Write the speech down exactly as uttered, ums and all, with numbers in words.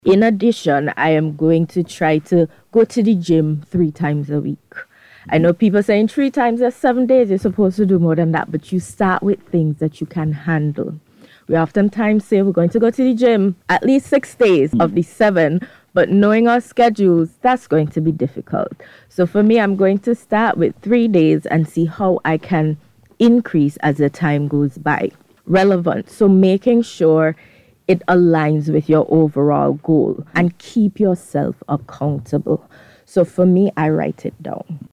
In addition, I am going to try to go to the gym three times a week. I know people saying three times a seven days, you're supposed to do more than that, but you start with things that you can handle. We oftentimes say we're going to go to the gym at least six days of the seven, but knowing our schedules, that's going to be difficult. So for me, I'm going to start with three days and see how I can increase as the time goes by. Relevant. So making sure it aligns with your overall goal and keep yourself accountable. So for me, I write it down.